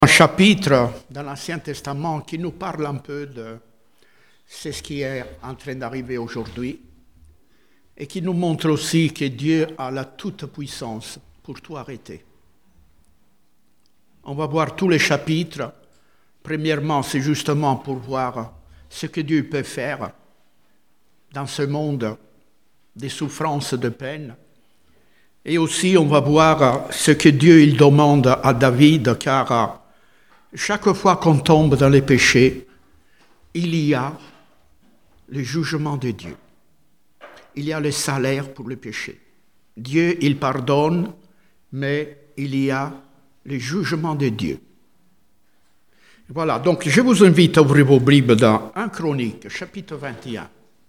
Un chapitre dans l'Ancien Testament qui nous parle un peu de ce qui est en train d'arriver aujourd'hui et qui nous montre aussi que Dieu a la toute-puissance pour tout arrêter. On va voir tous les chapitres. Premièrement, c'est justement pour voir ce que Dieu peut faire dans ce monde des souffrances, de peine. Et aussi, on va voir ce que Dieu il demande à David, car chaque fois qu'on tombe dans les péchés, il y a le jugement de Dieu. Il y a le salaire pour le péché. Dieu, il pardonne, mais il y a le jugement de Dieu. Voilà, donc je vous invite à ouvrir vos Bibles dans 1 Chronique, chapitre 21.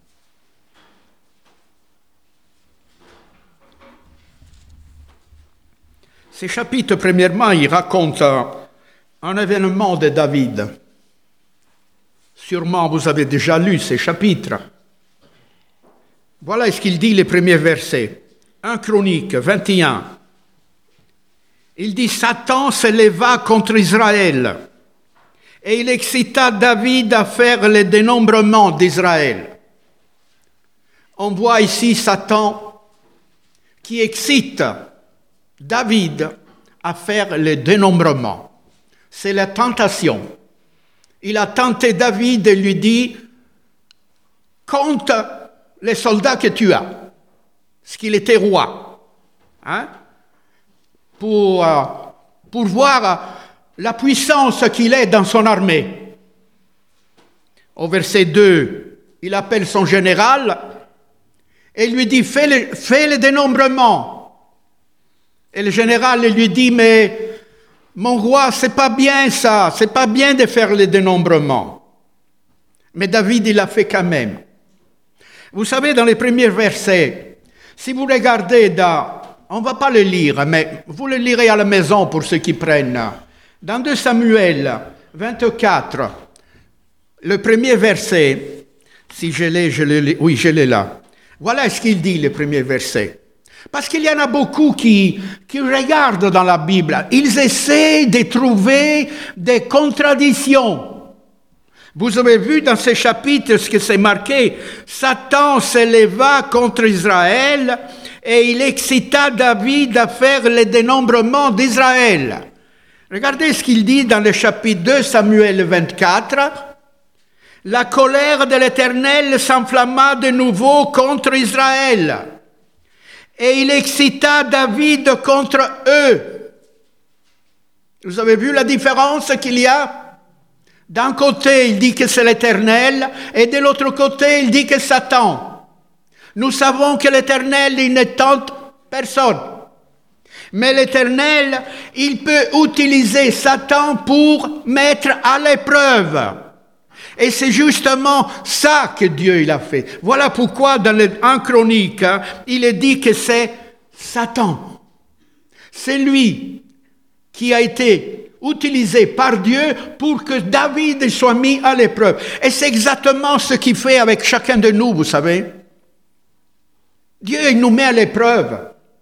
Ces chapitres, premièrement, ils racontent un événement de David. Sûrement, vous avez déjà lu ces chapitres. Voilà ce qu'il dit, les premiers versets. 1 Chronique 21. Il dit « Satan s'éleva contre Israël et il excita David à faire le dénombrement d'Israël. » On voit ici Satan qui excite David à faire le dénombrement. C'est la tentation. Il a tenté David et lui dit « Compte les soldats que tu as », parce qu'il était roi, pour voir la puissance qu'il est dans son armée. Au verset 2, il appelle son général et lui dit « Fais le dénombrement ». Et le général lui dit « Mais mon roi, c'est pas bien ça, c'est pas bien de faire le dénombrement. » Mais David, il l'a fait quand même. Vous savez, dans les premiers versets, si vous regardez on ne va pas le lire, mais vous le lirez à la maison pour ceux qui prennent. Dans 2 Samuel 24, le premier verset, si je l'ai, oui, je l'ai là. Voilà ce qu'il dit, le premier verset. Parce qu'il y en a beaucoup qui regardent dans la Bible, ils essaient de trouver des contradictions. Vous avez vu dans ces chapitres ce que c'est marqué, Satan s'éleva contre Israël et il excita David à faire le dénombrement d'Israël. Regardez ce qu'il dit dans le chapitre 2 Samuel 24. La colère de l'Éternel s'enflamma de nouveau contre Israël. Et il excita David contre eux. Vous avez vu la différence qu'il y a? D'un côté, il dit que c'est l'Éternel, et de l'autre côté, il dit que c'est Satan. Nous savons que l'Éternel, il ne tente personne. Mais l'Éternel, il peut utiliser Satan pour mettre à l'épreuve. Et c'est justement ça que Dieu il a fait. Voilà pourquoi dans le 1 Chronique, il est dit que c'est Satan. C'est lui qui a été utilisé par Dieu pour que David soit mis à l'épreuve. Et c'est exactement ce qu'il fait avec chacun de nous, vous savez. Dieu il nous met à l'épreuve.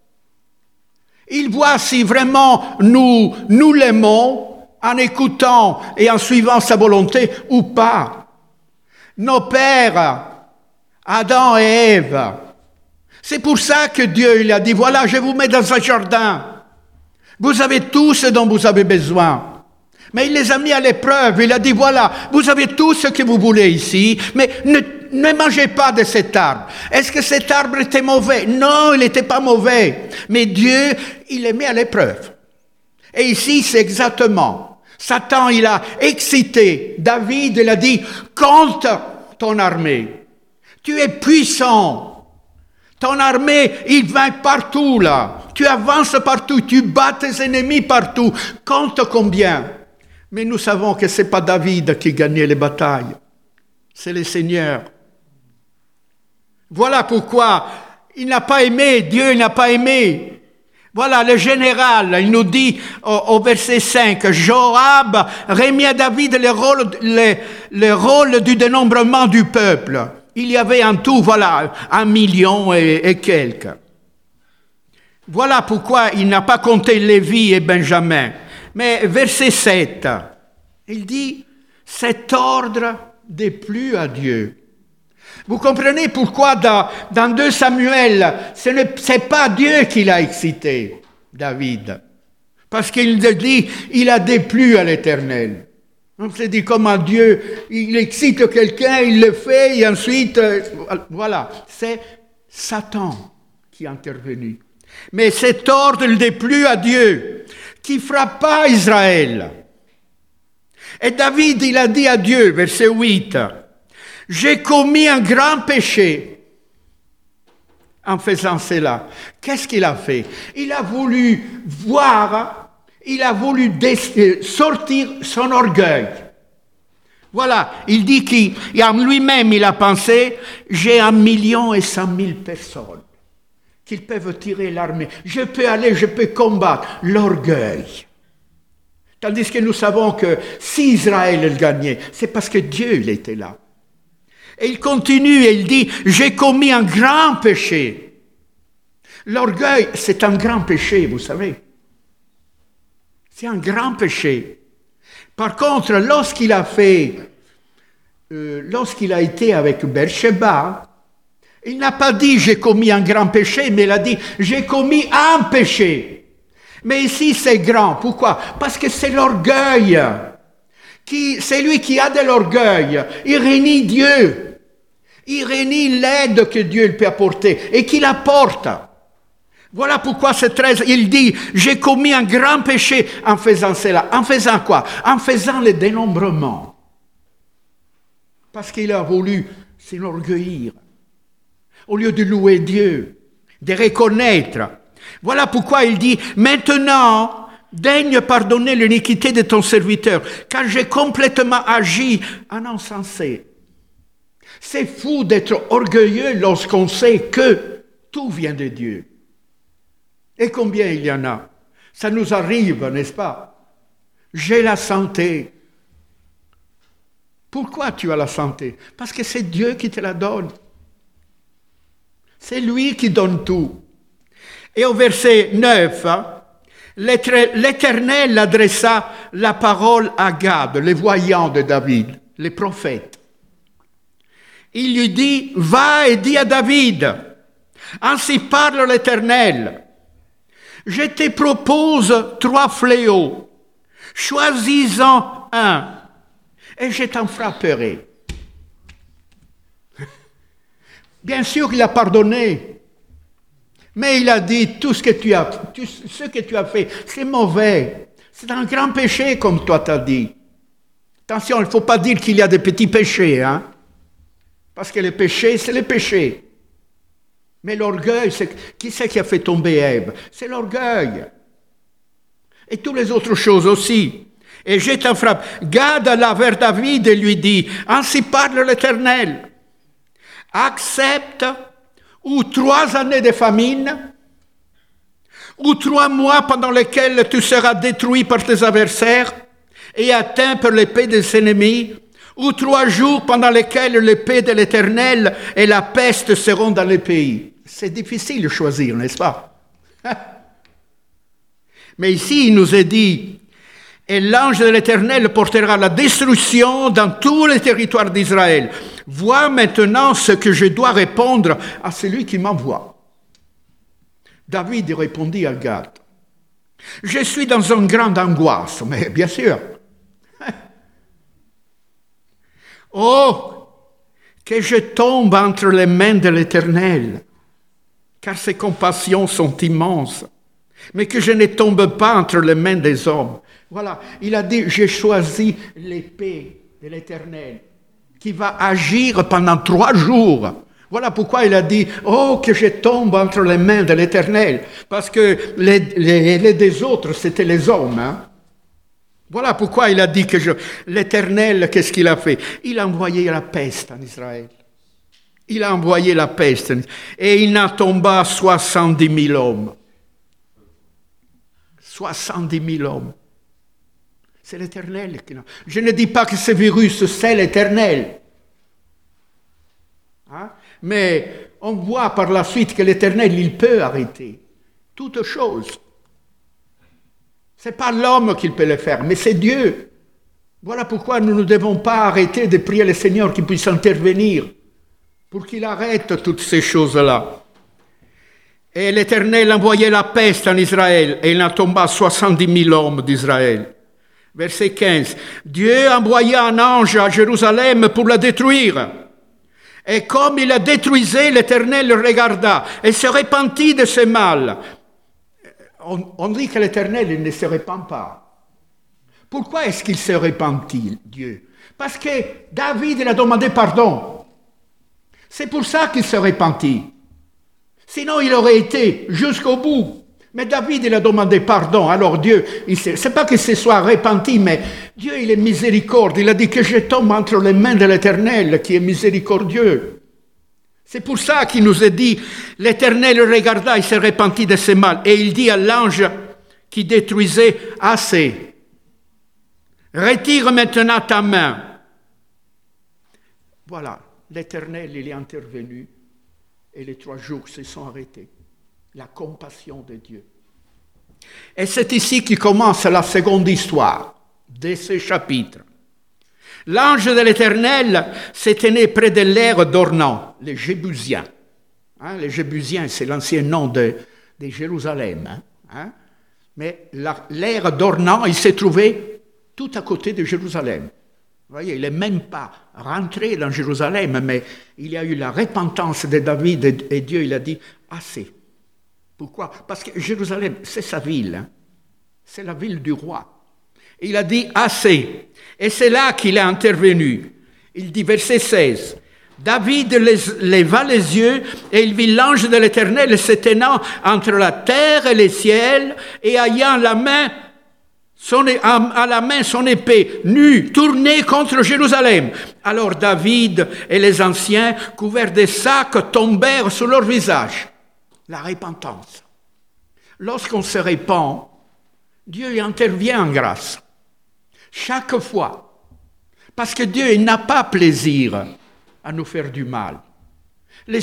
Il voit si vraiment nous l'aimons, en écoutant et en suivant sa volonté ou pas. Nos pères, Adam et Ève, c'est pour ça que Dieu il a dit, voilà, je vous mets dans un jardin. Vous avez tout ce dont vous avez besoin. Mais il les a mis à l'épreuve, il a dit, voilà, vous avez tout ce que vous voulez ici, mais ne mangez pas de cet arbre. Est-ce que cet arbre était mauvais? Non, il n'était pas mauvais. Mais Dieu, il les met à l'épreuve. Et ici, c'est exactement. Satan, il a excité David, il a dit, compte ton armée. Tu es puissant. Ton armée, il va partout là. Tu avances partout, tu bats tes ennemis partout. Compte combien. Mais nous savons que ce n'est pas David qui gagnait les batailles. C'est le Seigneur. Voilà pourquoi il n'a pas aimé, Dieu n'a pas aimé. Voilà, le général, il nous dit au verset 5, Joab remet à David le rôle du dénombrement du peuple. Il y avait en tout, 1 million et quelques. Voilà pourquoi il n'a pas compté Lévi et Benjamin. Mais verset 7, il dit, cet ordre déplut à Dieu. Vous comprenez pourquoi dans 2 Samuel, ce n'est pas Dieu qui l'a excité, David. Parce qu'il dit, il a déplu à l'Éternel. On se dit comment Dieu, il excite quelqu'un, il le fait, et ensuite, voilà, c'est Satan qui est intervenu. Mais cet ordre ne déplut à Dieu, qui frappa Israël. Et David, il a dit à Dieu, verset 8, « J'ai commis un grand péché en faisant cela. » Qu'est-ce qu'il a fait? Il a voulu sortir son orgueil. Voilà, il dit qu'en lui-même, il a pensé, j'ai 1,1 million personnes qu'ils peuvent tirer l'armée. Je peux aller, je peux combattre. L'orgueil. Tandis que nous savons que si Israël gagnait, c'est parce que Dieu il était là. Et il continue et il dit, j'ai commis un grand péché. L'orgueil, c'est un grand péché, vous savez. C'est un grand péché. Par contre, lorsqu'il a été avec Beersheba, il n'a pas dit j'ai commis un grand péché, mais il a dit j'ai commis un péché. Mais ici c'est grand. Pourquoi? Parce que c'est l'orgueil. C'est lui qui a de l'orgueil. Il renie Dieu. Il renie l'aide que Dieu peut apporter et qu'il apporte. Voilà pourquoi c'est 13, il dit, j'ai commis un grand péché en faisant cela. En faisant quoi? En faisant le dénombrement. Parce qu'il a voulu s'enorgueillir. Au lieu de louer Dieu, de reconnaître. Voilà pourquoi il dit, maintenant, daigne pardonner l'iniquité de ton serviteur, car j'ai complètement agi en insensé. C'est fou d'être orgueilleux lorsqu'on sait que tout vient de Dieu. Et combien il y en a? Ça nous arrive, n'est-ce pas? J'ai la santé. Pourquoi tu as la santé? Parce que c'est Dieu qui te la donne. C'est lui qui donne tout. Et au verset 9, l'Éternel adressa la parole à Gad, les voyants de David, les prophètes. Il lui dit, va et dis à David, ainsi parle l'Éternel. Je te propose 3 fléaux. Choisis-en un, et je t'en frapperai. Bien sûr, il a pardonné. Mais il a dit, tout ce que tu as fait, c'est mauvais. C'est un grand péché, comme toi t'as dit. Attention, il ne faut pas dire qu'il y a des petits péchés, hein. Parce que le péché, c'est le péché. Mais l'orgueil, qui c'est qui a fait tomber Ève? C'est l'orgueil. Et toutes les autres choses aussi. Et je t'en frappe. Gad alla vers David et lui dit, ainsi parle l'Éternel. Accepte ou 3 années de famine, ou 3 mois pendant lesquels tu seras détruit par tes adversaires et atteint par l'épée des ennemis, ou 3 jours pendant lesquels l'épée de l'Éternel et la peste seront dans le pays. C'est difficile de choisir, n'est-ce pas? Mais ici, il nous est dit, et l'ange de l'Éternel portera la destruction dans tous les territoires d'Israël. Vois maintenant ce que je dois répondre à celui qui m'envoie. David répondit à Gad, je suis dans une grande angoisse, mais bien sûr. Oh, que je tombe entre les mains de l'Éternel, car ses compassions sont immenses, mais que je ne tombe pas entre les mains des hommes. Voilà, il a dit, j'ai choisi l'épée de l'Éternel, qui va agir pendant 3 jours. Voilà pourquoi il a dit, oh, que je tombe entre les mains de l'Éternel, parce que les des autres, c'était les hommes, hein. Voilà pourquoi il a dit que l'Éternel, qu'est-ce qu'il a fait? Il a envoyé la peste en Israël. Il a envoyé la peste. Et il n'en tomba 70 000 hommes. 70 000 hommes. C'est l'Éternel qui l'a. Je ne dis pas que ce virus, c'est l'Éternel. Hein? Mais on voit par la suite que l'Éternel, il peut arrêter toute chose. Ce n'est pas l'homme qui peut le faire, mais c'est Dieu. Voilà pourquoi nous ne devons pas arrêter de prier le Seigneur qu'il puisse intervenir pour qu'il arrête toutes ces choses-là. Et l'Éternel envoyait la peste en Israël et il en tomba 70 000 hommes d'Israël. Verset 15. Dieu envoya un ange à Jérusalem pour la détruire. Et comme il la détruisait, l'Éternel le regarda et se repentit de ce mal. On dit que l'Éternel il ne se repent pas. Pourquoi est-ce qu'il se repentit, Dieu? Parce que David il a demandé pardon. C'est pour ça qu'il se repentit. Sinon, il aurait été jusqu'au bout. Mais David, il a demandé pardon. Alors Dieu, c'est pas qu'il se soit repenti, mais Dieu, il est miséricorde. Il a dit que je tombe entre les mains de l'Éternel, qui est miséricordieux. C'est pour ça qu'il nous a dit, l'Éternel le regarda, il s'est repenti de ses mal. Et il dit à l'ange qui détruisait, assez. Retire maintenant ta main. Voilà, l'Éternel, il est intervenu. Et les 3 jours se sont arrêtés. La compassion de Dieu. Et c'est ici que commence la seconde histoire de ce chapitre. L'ange de l'Éternel se tenait près de l'aire d'Ornan, les Jébusiens. Les Jébusiens, c'est l'ancien nom de Jérusalem. Mais l'aire d'Ornan, il s'est trouvé tout à côté de Jérusalem. Vous voyez, il n'est même pas rentré dans Jérusalem, mais il y a eu la repentance de David et Dieu, il a dit, assez. Pourquoi? Parce que Jérusalem, c'est sa ville, c'est la ville du roi. Il a dit, assez. Et c'est là qu'il est intervenu. Il dit, verset 16, David leva les yeux et il vit l'ange de l'Éternel se tenant entre la terre et les ciels et ayant à la main son épée nue, tournée contre Jérusalem. Alors David et les anciens, couverts de sacs, tombèrent sur leur visage. La repentance. Lorsqu'on se repent, Dieu intervient en grâce. Chaque fois. Parce que Dieu il n'a pas plaisir à nous faire du mal. La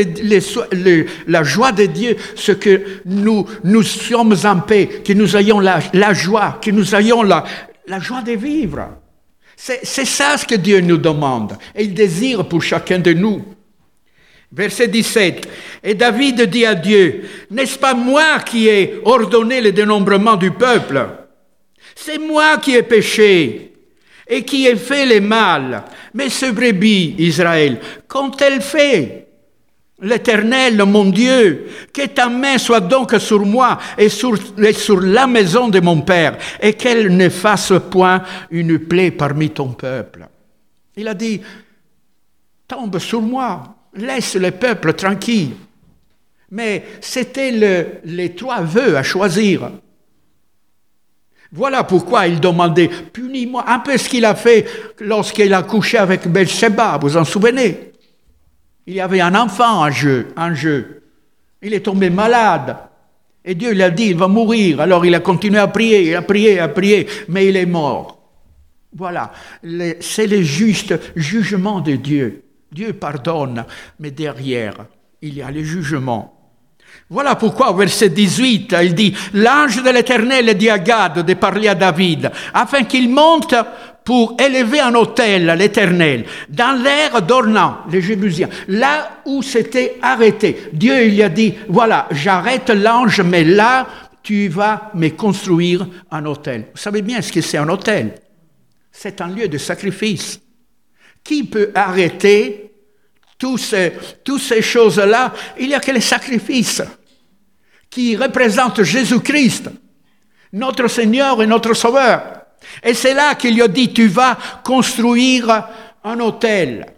joie de Dieu, c'est que nous sommes en paix, que nous ayons la joie, que nous ayons la joie de vivre. C'est ça ce que Dieu nous demande. Et il désire pour chacun de nous. Verset 17. Et David dit à Dieu, n'est-ce pas moi qui ai ordonné le dénombrement du peuple? C'est moi qui ai péché et qui ai fait le mal. Mais ce brebis, Israël, qu'ont-elles fait? L'Éternel, mon Dieu, que ta main soit donc sur moi et sur la maison de mon père, et qu'elle ne fasse point une plaie parmi ton peuple. Il a dit, tombe sur moi, laisse le peuple tranquille. Mais c'était les 3 vœux à choisir. Voilà pourquoi il demandait, punis-moi, un peu ce qu'il a fait lorsqu'il a couché avec Bathsheba, vous en souvenez? Il y avait un enfant en jeu. Il est tombé malade. Et Dieu lui a dit, il va mourir. Alors il a continué à prier, mais il est mort. Voilà, c'est le juste jugement de Dieu. Dieu pardonne, mais derrière, il y a le jugement. Voilà pourquoi, au verset 18, il dit, l'ange de l'Éternel dit à Gad de parler à David, afin qu'il monte pour élever un autel à l'Éternel, dans l'aire d'Ornan, les Jébusiens, là où c'était arrêté. Dieu il lui a dit, voilà, j'arrête l'ange, mais là, tu vas me construire un autel. Vous savez bien ce que c'est un autel? C'est un lieu de sacrifice. Qui peut arrêter toutes ces choses-là? Il n'y a que les sacrifices qui représentent Jésus-Christ, notre Seigneur et notre Sauveur. Et c'est là qu'il lui a dit, tu vas construire un autel.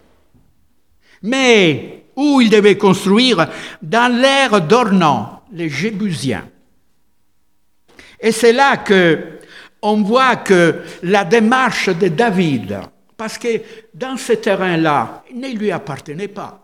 Mais où il devait construire? Dans l'aire d'Ornan, les Jébusiens. Et c'est là qu'on voit que la démarche de David, parce que dans ce terrain-là, il ne lui appartenait pas.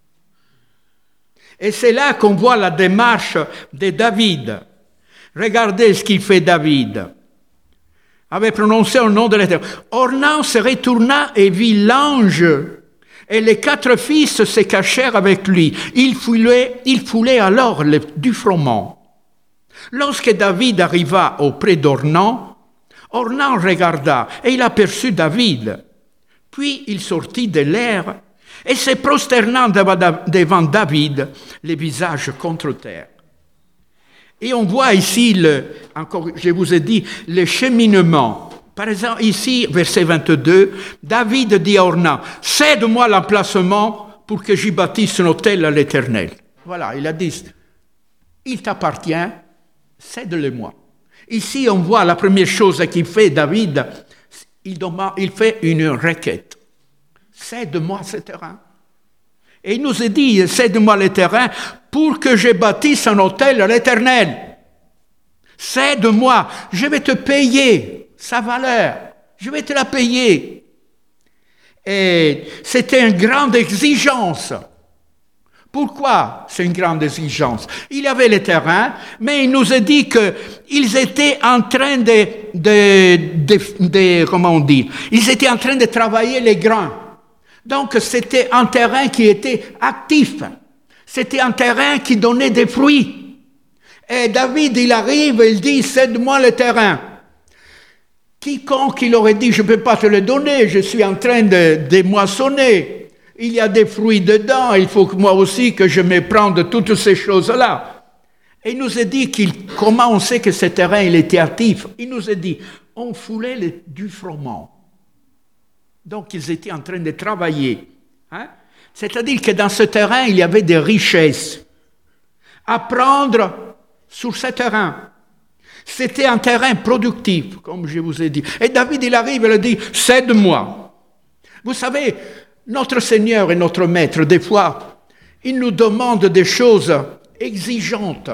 Et c'est là qu'on voit la démarche de David. Regardez ce qu'il fait David. Avait prononcé au nom de l'Éternel. Ornan se retourna et vit l'ange, et les 4 fils se cachèrent avec lui. Il foulait alors du froment. Lorsque David arriva auprès d'Ornan, Ornan regarda et il aperçut David. Puis il sortit de l'air et se prosternant devant David, le visage contre terre. Et on voit ici, encore, je vous ai dit, le cheminement. Par exemple, ici, verset 22, David dit à Ornan, « Cède-moi l'emplacement pour que j'y bâtisse un autel à l'Éternel. » Voilà, il a dit, « Il t'appartient, cède-le-moi. » Ici, on voit la première chose qu'il fait, David, il fait une requête. « Cède-moi ce terrain. » Et il nous a dit, « Cède-moi le terrain pour que je bâtisse un autel à l'Éternel. Cède-moi, je vais te payer sa valeur, je vais te la payer. » Et c'était une grande exigence. Pourquoi c'est une grande exigence? Il y avait le terrain, mais il nous a dit qu'ils étaient en train comment on dit? Ils étaient en train de travailler les grains. Donc c'était un terrain qui était actif. C'était un terrain qui donnait des fruits. Et David, il arrive et il dit, cède-moi le terrain. Quiconque il aurait dit, je ne peux pas te le donner, je suis en train de moissonner. Il y a des fruits dedans, il faut que moi aussi que je me prenne de toutes ces choses-là. Et il nous a dit comment on sait que ce terrain il était actif. Il nous a dit, on foulait du froment. Donc ils étaient en train de travailler. Hein? C'est-à-dire que dans ce terrain, il y avait des richesses à prendre sur ce terrain. C'était un terrain productif, comme je vous ai dit. Et David, il arrive et il dit, cède-moi. Vous savez, notre Seigneur et notre Maître, des fois, il nous demande des choses exigeantes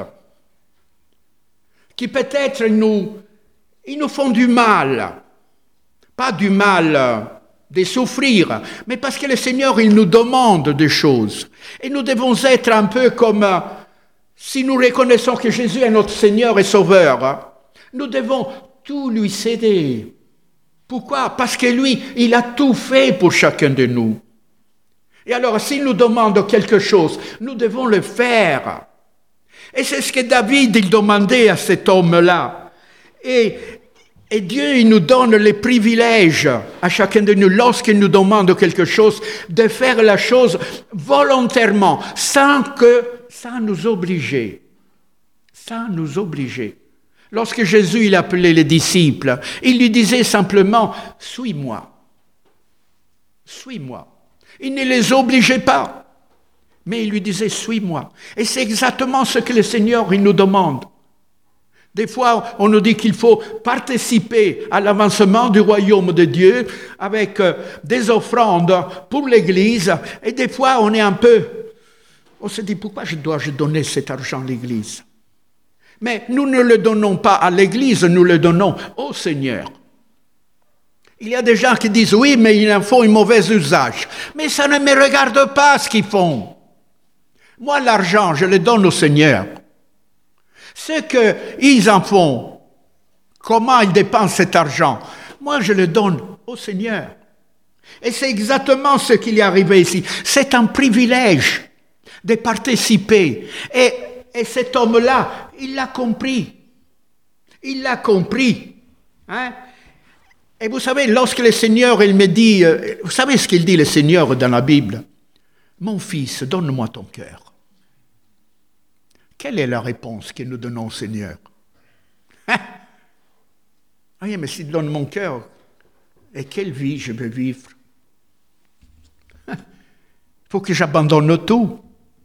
qui peut-être ils nous font du mal. Pas du mal de souffrir, mais parce que le Seigneur, il nous demande des choses. Et nous devons être un peu comme, si nous reconnaissons que Jésus est notre Seigneur et Sauveur, nous devons tout lui céder. Pourquoi? Parce que lui, il a tout fait pour chacun de nous. Et alors, s'il nous demande quelque chose, nous devons le faire. Et c'est ce que David, il demandait à cet homme-là. Et Dieu, il nous donne les privilèges à chacun de nous, lorsqu'il nous demande quelque chose, de faire la chose volontairement, sans nous obliger. Sans nous obliger. Lorsque Jésus, il appelait les disciples, il lui disait simplement, « Suis-moi. Suis-moi. » Il ne les obligeait pas, mais il lui disait, « Suis-moi. » Et c'est exactement ce que le Seigneur, il nous demande. Des fois, on nous dit qu'il faut participer à l'avancement du royaume de Dieu avec des offrandes pour l'Église. Et des fois, on est un peu... On se dit, pourquoi je dois donner cet argent à l'Église? Mais nous ne le donnons pas à l'Église, nous le donnons au Seigneur. Il y a des gens qui disent, oui, mais ils en font un mauvais usage. Mais ça ne me regarde pas ce qu'ils font. Moi, l'argent, je le donne au Seigneur. Ce qu'ils en font, comment ils dépensent cet argent, moi, je le donne au Seigneur. Et c'est exactement ce qui est arrivé ici. C'est un privilège de participer. Et cet homme-là, il l'a compris. Il l'a compris. Hein? Et vous savez, lorsque le Seigneur, il me dit, vous savez ce qu'il dit le Seigneur dans la Bible? Mon fils, donne-moi ton cœur. Quelle est la réponse que nous donnons au Seigneur? Hein? Oui, mais s'il donne mon cœur, et quelle vie je veux vivre? Il faut que j'abandonne tout.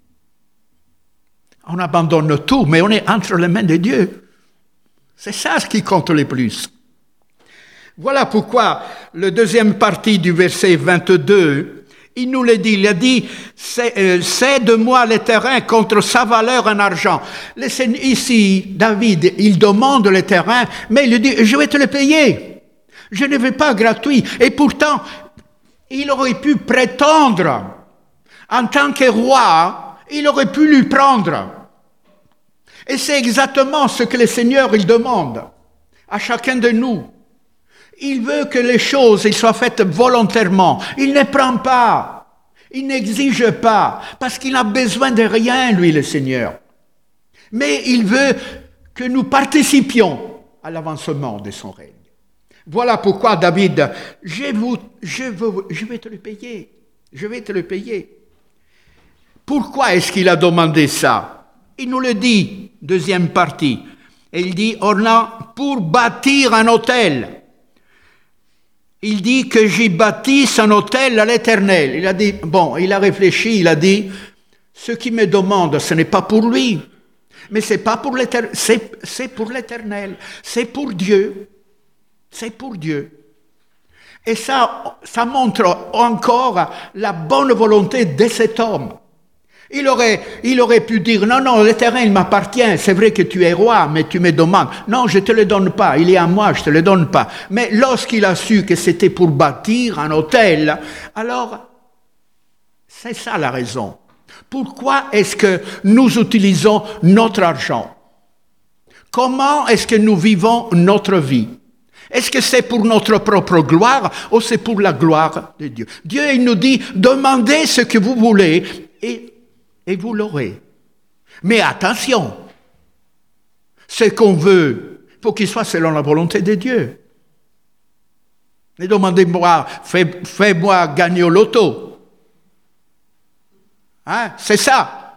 On abandonne tout, mais on est entre les mains de Dieu. C'est ça ce qui compte le plus. Voilà pourquoi la deuxième partie du verset 22, il nous le dit, il a dit, cède-moi le terrain contre sa valeur en argent. Ici, David, il demande le terrain, mais il lui dit, je vais te le payer. Je ne vais pas gratuit. Et pourtant, il aurait pu prétendre, en tant que roi, il aurait pu lui prendre. Et c'est exactement ce que le Seigneur, il demande à chacun de nous. Il veut que les choses soient faites volontairement. Il ne prend pas. Il n'exige pas. Parce qu'il n'a besoin de rien, lui, le Seigneur. Mais il veut que nous participions à l'avancement de son règne. Voilà pourquoi David, je vais te le payer. Je vais te le payer. Pourquoi est-ce qu'il a demandé ça? Il nous le dit, deuxième partie. Et il dit, Ornan, pour bâtir un autel. Il dit que j'y bâtisse un autel à l'Éternel. Il a dit, il a réfléchi, il a dit, ce qu'il me demande, ce n'est pas pour lui, mais c'est pas pour l'Éternel, c'est pour l'Éternel, c'est pour Dieu. C'est pour Dieu. Et ça montre encore la bonne volonté de cet homme. Il aurait pu dire, non, l'Éternel m'appartient, c'est vrai que tu es roi, mais tu me demandes. Non, je ne te le donne pas, il est à moi, je ne te le donne pas. Mais lorsqu'il a su que c'était pour bâtir un autel, alors, c'est ça la raison. Pourquoi est-ce que nous utilisons notre argent? Comment est-ce que nous vivons notre vie? Est-ce que c'est pour notre propre gloire ou c'est pour la gloire de Dieu? Dieu, il nous dit, demandez ce que vous voulez et vous l'aurez. Mais attention, ce qu'on veut, il faut qu'il soit selon la volonté de Dieu. Ne demandez-moi, fais-moi gagner au loto. Hein? C'est ça.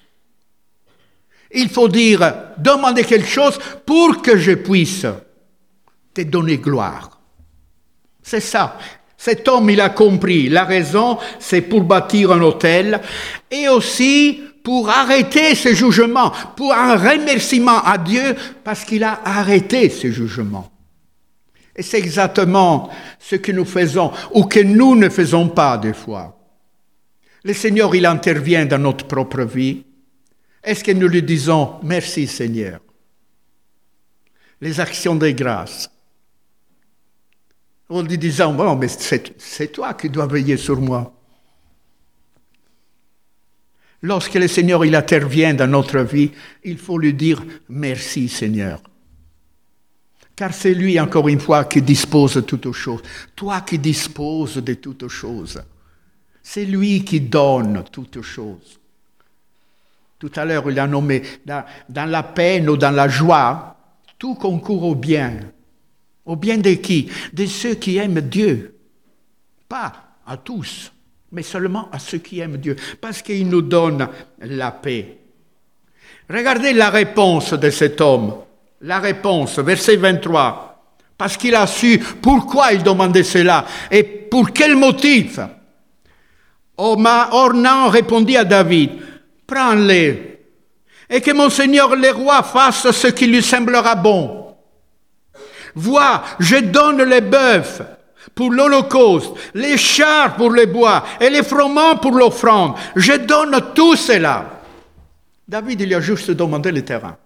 Il faut dire, demandez quelque chose pour que je puisse te donner gloire. C'est ça. Cet homme, il a compris. La raison, c'est pour bâtir un autel et aussi pour arrêter ce jugement, pour un remerciement à Dieu parce qu'il a arrêté ce jugement. Et c'est exactement ce que nous faisons ou que nous ne faisons pas des fois. Le Seigneur, il intervient dans notre propre vie. Est-ce que nous lui disons « Merci Seigneur » Les actions de grâce. En lui disant, bon, mais c'est toi qui dois veiller sur moi. Lorsque le Seigneur il intervient dans notre vie, il faut lui dire merci Seigneur. Car c'est lui, encore une fois, qui dispose de toutes choses. Toi qui disposes de toutes choses. C'est lui qui donne toutes choses. Tout à l'heure, il a nommé dans la peine ou dans la joie, tout concourt au bien. Au bien de qui? De ceux qui aiment Dieu. Pas à tous, mais seulement à ceux qui aiment Dieu. Parce qu'il nous donne la paix. Regardez la réponse de cet homme. La réponse, verset 23. Parce qu'il a su pourquoi il demandait cela et pour quel motif. Ornan répondit à David, « Prends-les et que mon Seigneur le roi fasse ce qui lui semblera bon. Vois, je donne les bœufs pour l'holocauste, les chars pour les bois et les froment pour l'offrande. Je donne tout cela. » David, il a juste demandé le terrain.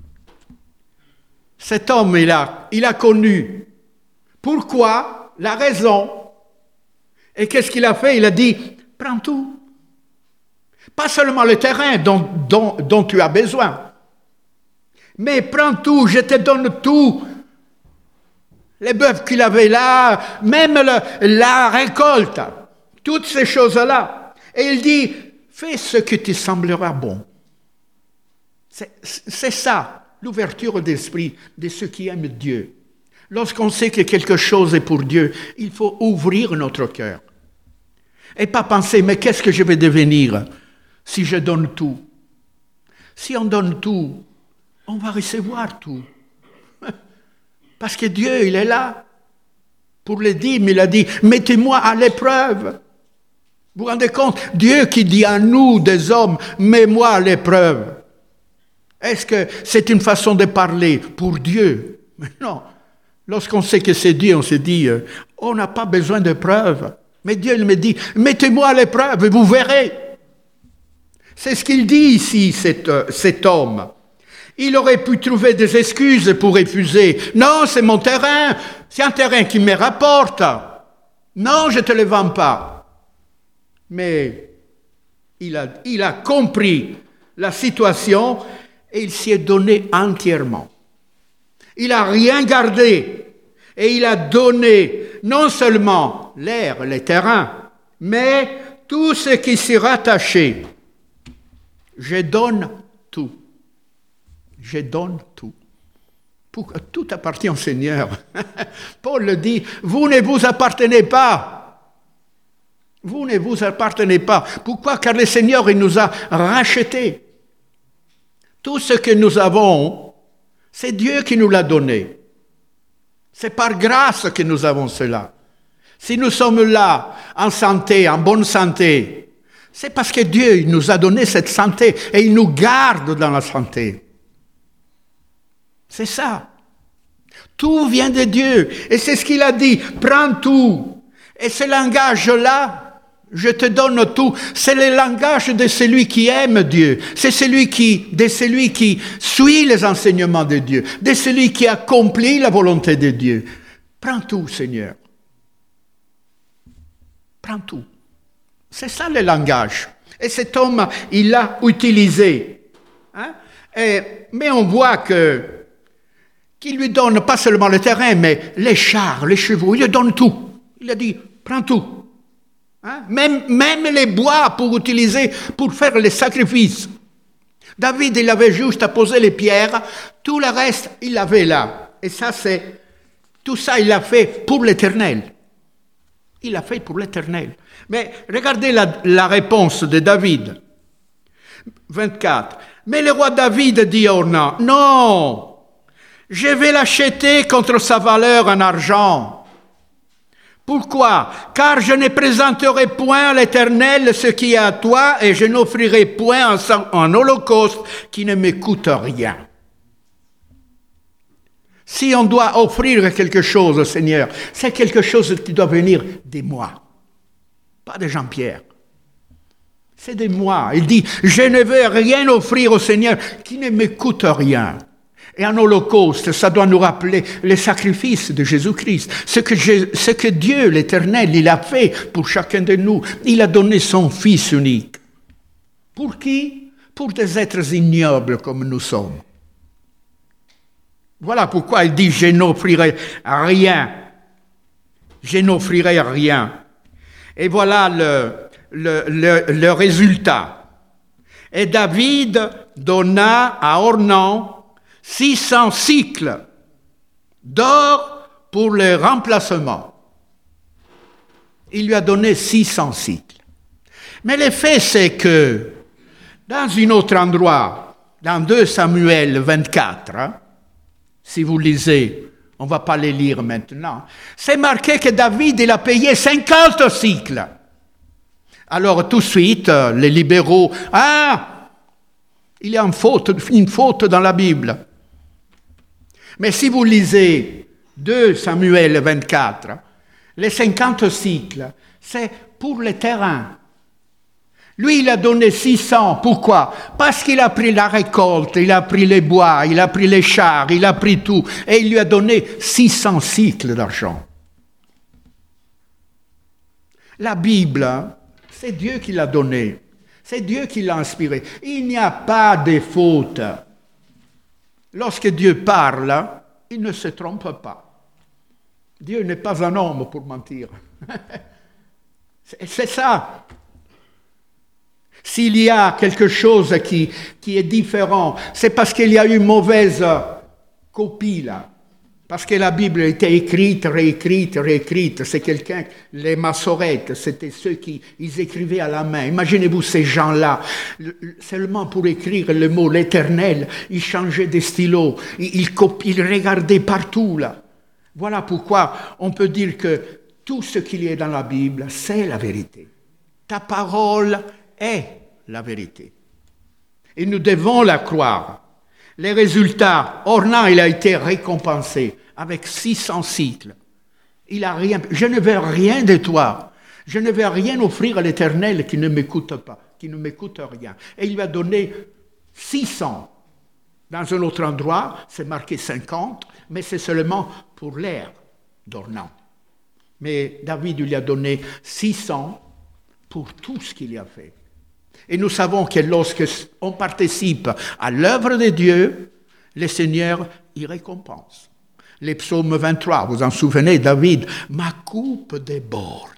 Cet homme, il a connu. Pourquoi? La raison. Et qu'est-ce qu'il a fait? Il a dit, prends tout. Pas seulement le terrain dont tu as besoin. Mais prends tout, je te donne tout. Les bœufs qu'il avait là, même la récolte, toutes ces choses-là. Et il dit, fais ce qui te semblera bon. C'est ça, l'ouverture d'esprit de ceux qui aiment Dieu. Lorsqu'on sait que quelque chose est pour Dieu, il faut ouvrir notre cœur. Et pas penser, mais qu'est-ce que je vais devenir si je donne tout? Si on donne tout, on va recevoir tout. Parce que Dieu, il est là. Pour les dîmes, il a dit, mettez-moi à l'épreuve. Vous vous rendez compte? Dieu qui dit à nous, des hommes, mets-moi à l'épreuve. Est-ce que c'est une façon de parler pour Dieu? Mais non. Lorsqu'on sait que c'est Dieu, on se dit, on n'a pas besoin de preuves. Mais Dieu, il me dit, mettez-moi à l'épreuve et vous verrez. C'est ce qu'il dit ici, cet homme. Il aurait pu trouver des excuses pour refuser. Non, c'est mon terrain. C'est un terrain qui me rapporte. Non, je ne te le vends pas. Mais il a compris la situation et il s'y est donné entièrement. Il n'a rien gardé. Et il a donné non seulement l'air, les terrains, mais tout ce qui s'y rattachait. Je donne tout. Je donne tout. Tout appartient au Seigneur. Paul le dit, vous ne vous appartenez pas. Vous ne vous appartenez pas. Pourquoi? Car le Seigneur, il nous a rachetés. Tout ce que nous avons, c'est Dieu qui nous l'a donné. C'est par grâce que nous avons cela. Si nous sommes là, en santé, en bonne santé, c'est parce que Dieu il nous a donné cette santé et il nous garde dans la santé. C'est ça. Tout vient de Dieu. Et c'est ce qu'il a dit. Prends tout. Et ce langage-là, je te donne tout. C'est le langage de celui qui aime Dieu. C'est de celui qui suit les enseignements de Dieu. De celui qui accomplit la volonté de Dieu. Prends tout, Seigneur. Prends tout. C'est ça le langage. Et cet homme, il l'a utilisé. Hein? Mais on voit qu'il lui donne pas seulement le terrain, mais les chars, les chevaux, il lui donne tout. Il a dit, prends tout. Hein? Même les bois pour utiliser, pour faire les sacrifices. David, il avait juste à poser les pierres, tout le reste, il l'avait là. Et ça, tout ça, il l'a fait pour l'Éternel. Il l'a fait pour l'Éternel. Mais regardez la réponse de David. 24. Mais le roi David dit à Ornan, non, je vais l'acheter contre sa valeur en argent. Pourquoi? Car je ne présenterai point à l'Éternel ce qui est à toi et je n'offrirai point un holocauste qui ne me coûte rien. Si on doit offrir quelque chose au Seigneur, c'est quelque chose qui doit venir de moi, pas de Jean-Pierre. C'est de moi. Il dit, je ne veux rien offrir au Seigneur qui ne me coûte rien. Et un holocauste, ça doit nous rappeler les sacrifices de Jésus-Christ. Ce que Dieu, l'Éternel, il a fait pour chacun de nous. Il a donné son Fils unique. Pour qui? Pour des êtres ignobles comme nous sommes. Voilà pourquoi il dit, je n'offrirai rien. Je n'offrirai rien. Et voilà le résultat. Et David donna à Ornan 600 cycles d'or pour le remplacement. Il lui a donné 600 cycles. Mais le fait, c'est que dans un autre endroit, dans 2 Samuel 24, si vous lisez, on ne va pas les lire maintenant, c'est marqué que David, il a payé 50 cycles. Alors tout de suite, les libéraux, il y a une faute dans la Bible. Mais si vous lisez 2 Samuel 24, les 50 cycles, c'est pour le terrain. Lui, il a donné 600. Pourquoi? Parce qu'il a pris la récolte, il a pris les bois, il a pris les chars, il a pris tout. Et il lui a donné 600 cycles d'argent. La Bible, c'est Dieu qui l'a donnée. C'est Dieu qui l'a inspirée. Il n'y a pas de faute. Lorsque Dieu parle, il ne se trompe pas. Dieu n'est pas un homme pour mentir. C'est ça. S'il y a quelque chose qui est différent, c'est parce qu'il y a une mauvaise copie là. Parce que la Bible était écrite, réécrite. C'est quelqu'un, les massorettes, c'était ceux qui ils écrivaient à la main. Imaginez-vous ces gens-là, seulement pour écrire le mot l'Éternel, ils changeaient des stylos, ils regardaient partout là. Voilà pourquoi on peut dire que tout ce qu'il y a dans la Bible, c'est la vérité. Ta parole est la vérité. Et nous devons la croire. Les résultats, Ornan, il a été récompensé avec 600 cycles. Il a rien. Je ne veux rien de toi. Je ne veux rien offrir à l'Éternel qui ne m'écoute pas, qui ne m'écoute rien. Et il lui a donné 600. Dans un autre endroit, c'est marqué 50, mais c'est seulement pour l'ère d'Ornan. Mais David lui a donné 600 pour tout ce qu'il a fait. Et nous savons que lorsque on participe à l'œuvre de Dieu, le Seigneur y récompense. Les psaumes 23, vous en souvenez, David, ma coupe déborde.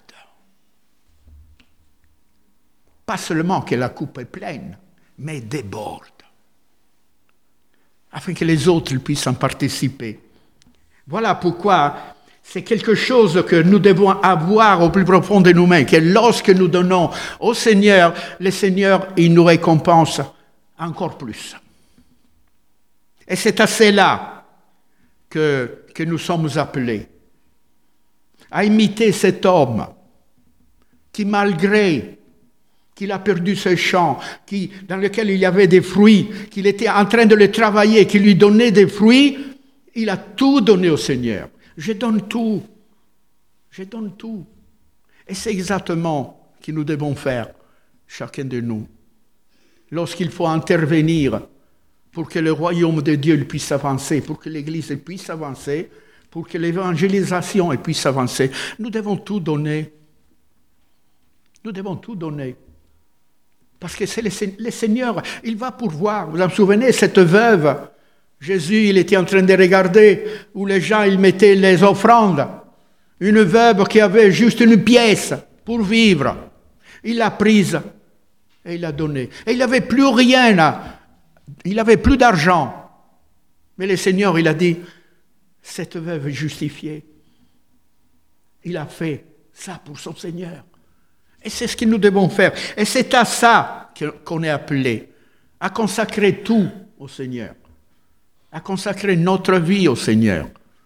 Pas seulement que la coupe est pleine, mais déborde. afin que les autres puissent en participer. Voilà pourquoi c'est quelque chose que nous devons avoir au plus profond de nous-mêmes, que lorsque nous donnons au Seigneur, le Seigneur, il nous récompense encore plus. Et c'est à cela que nous sommes appelés, à imiter cet homme qui, malgré qu'il a perdu ses champs, dans lequel il y avait des fruits, qu'il était en train de les travailler, qu'il lui donnait des fruits, il a tout donné au Seigneur. Je donne tout. Je donne tout. Et c'est exactement ce que nous devons faire, chacun de nous. Lorsqu'il faut intervenir pour que le royaume de Dieu puisse avancer, pour que l'Église puisse avancer, pour que l'évangélisation puisse avancer, nous devons tout donner. Nous devons tout donner. Parce que c'est le Seigneur, il va pourvoir. Vous vous souvenez, cette veuve, Jésus, il était en train de regarder où les gens, ils mettaient les offrandes. Une veuve qui avait juste une pièce pour vivre. Il l'a prise et il l'a donnée. Et il n'avait plus rien, il n'avait plus d'argent. Mais le Seigneur, il a dit, cette veuve est justifiée. Il a fait ça pour son Seigneur. Et c'est ce que nous devons faire. Et c'est à ça qu'on est appelé, à consacrer tout au Seigneur, à consacrer notre vie au Seigneur.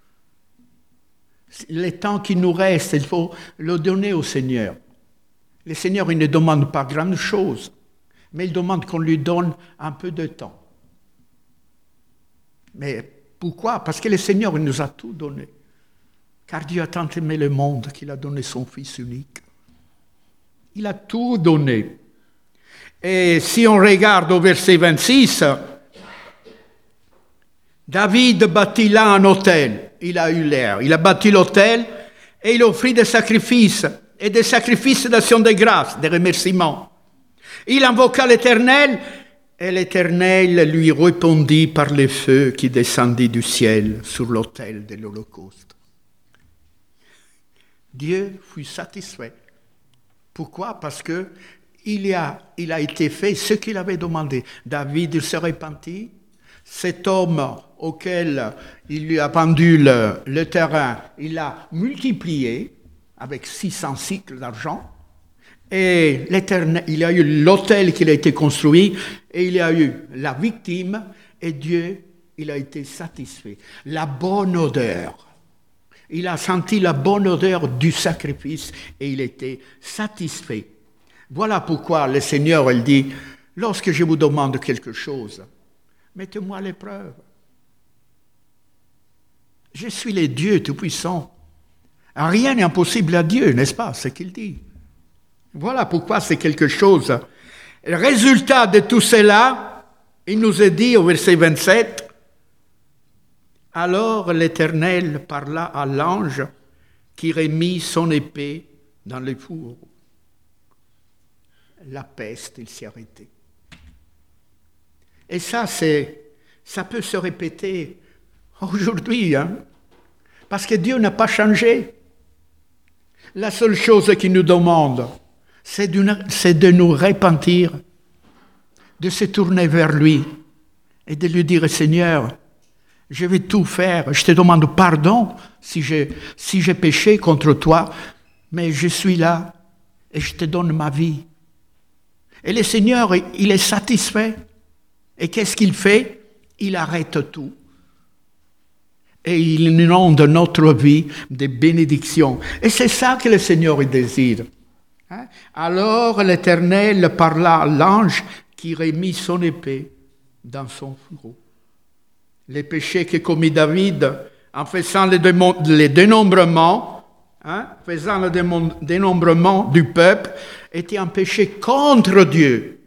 Le temps qui nous reste, il faut le donner au Seigneur. Le Seigneur, il ne demande pas grande chose, mais il demande qu'on lui donne un peu de temps. Mais pourquoi? Parce que le Seigneur, il nous a tout donné. Car Dieu a tant aimé le monde qu'il a donné son Fils unique. Il a tout donné. Et si on regarde au verset 26, David bâtit là un autel. Il a eu l'air. Il a bâti l'autel et il offrit des sacrifices et des sacrifices d'action de grâce, des remerciements. Il invoqua l'Éternel et l'Éternel lui répondit par le feu qui descendit du ciel sur l'autel de l'Holocauste. Dieu fut satisfait. Pourquoi? Parce que il a été fait ce qu'il avait demandé. David, il se repentit. Cet homme auquel il lui a vendu le terrain, il l'a multiplié avec 600 cycles d'argent. Et l'Éternel, il y a eu l'autel qui a été construit, et il y a eu la victime, et Dieu, il a été satisfait. La bonne odeur. Il a senti la bonne odeur du sacrifice et il était satisfait. Voilà pourquoi le Seigneur, il dit, lorsque je vous demande quelque chose, mettez-moi à l'épreuve. Je suis le Dieu Tout-Puissant. Rien n'est impossible à Dieu, n'est-ce pas, ce qu'il dit. Voilà pourquoi c'est quelque chose. Le résultat de tout cela, il nous est dit au verset 27, alors l'Éternel parla à l'ange qui remit son épée dans le four. La peste, il s'est arrêté. Et ça peut se répéter aujourd'hui, parce que Dieu n'a pas changé. La seule chose qu'il nous demande, c'est de nous repentir, de se tourner vers lui et de lui dire, Seigneur, je vais tout faire. Je te demande pardon si j'ai péché contre toi, mais je suis là et je te donne ma vie. Et le Seigneur, il est satisfait. Et qu'est-ce qu'il fait? Il arrête tout. Et il inonde notre vie de bénédictions. Et c'est ça que le Seigneur désire. Alors l'Éternel parla à l'ange qui remit son épée dans son fourreau. Les péchés que commis David en faisant le dénombrement, du peuple, étaient un péché contre Dieu.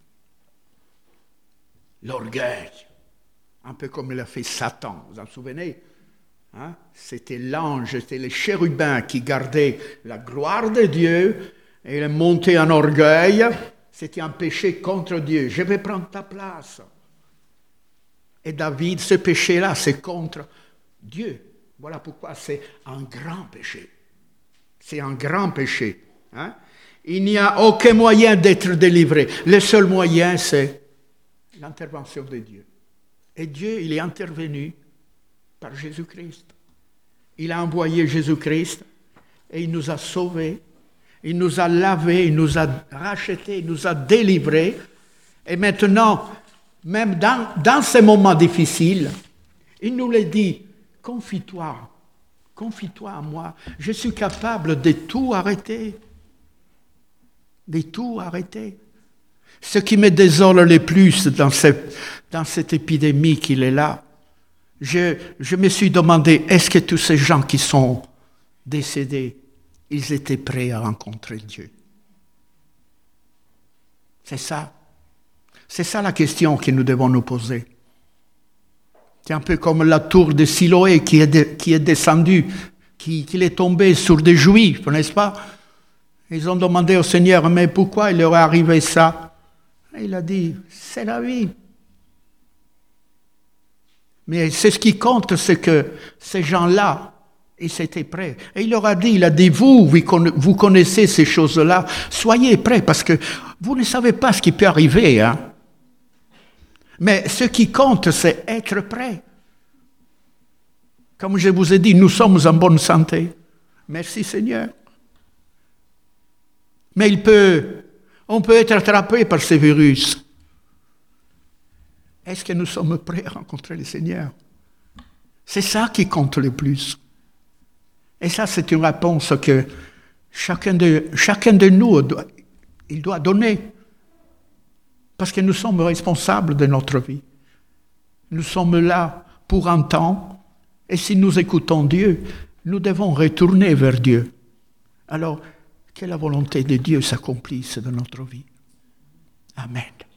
L'orgueil, un peu comme l'a fait Satan, vous vous en souvenez? C'était l'ange, c'était le chérubin qui gardait la gloire de Dieu, et il est monté en orgueil, c'était un péché contre Dieu. Je vais prendre ta place. Et David, ce péché-là, c'est contre Dieu. Voilà pourquoi c'est un grand péché. C'est un grand péché. Il n'y a aucun moyen d'être délivré. Le seul moyen, c'est l'intervention de Dieu. Et Dieu, il est intervenu par Jésus-Christ. Il a envoyé Jésus-Christ et il nous a sauvés, il nous a lavés, il nous a rachetés, il nous a délivrés. Et maintenant, même dans ces moments difficiles, il nous le dit, confie-toi à moi. Je suis capable de tout arrêter. De tout arrêter. Ce qui me désole le plus dans cette épidémie qu'il est là, je me suis demandé, est-ce que tous ces gens qui sont décédés, ils étaient prêts à rencontrer Dieu? C'est ça. C'est ça la question que nous devons nous poser. C'est un peu comme la tour de Siloé qui est descendue, qui est tombée sur des Juifs, n'est-ce pas? Ils ont demandé au Seigneur, mais pourquoi il leur est arrivé ça? Et il a dit, c'est la vie. Mais c'est ce qui compte, c'est que ces gens-là, ils étaient prêts. Et il leur a dit, vous connaissez ces choses-là, soyez prêts, parce que vous ne savez pas ce qui peut arriver, hein. Mais ce qui compte, c'est être prêt. Comme je vous ai dit, nous sommes en bonne santé. Merci Seigneur. Mais on peut être attrapé par ce virus. Est-ce que nous sommes prêts à rencontrer le Seigneur? C'est ça qui compte le plus. Et ça, c'est une réponse que chacun de nous, il doit donner. Parce que nous sommes responsables de notre vie. Nous sommes là pour un temps. Et si nous écoutons Dieu, nous devons retourner vers Dieu. Alors, que la volonté de Dieu s'accomplisse dans notre vie. Amen.